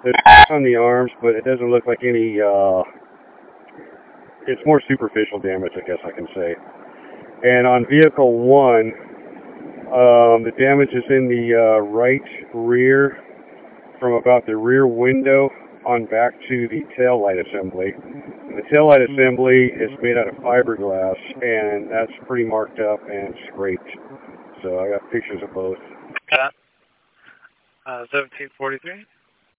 There's cracks on the arms, but it doesn't look like any, it's more superficial damage, I guess I can say. And on vehicle 1, the damage is in the right rear, from about the rear window on back to the tail light assembly. The tail light assembly is made out of fiberglass, and that's pretty marked up and scraped. So I got pictures of both. 1743.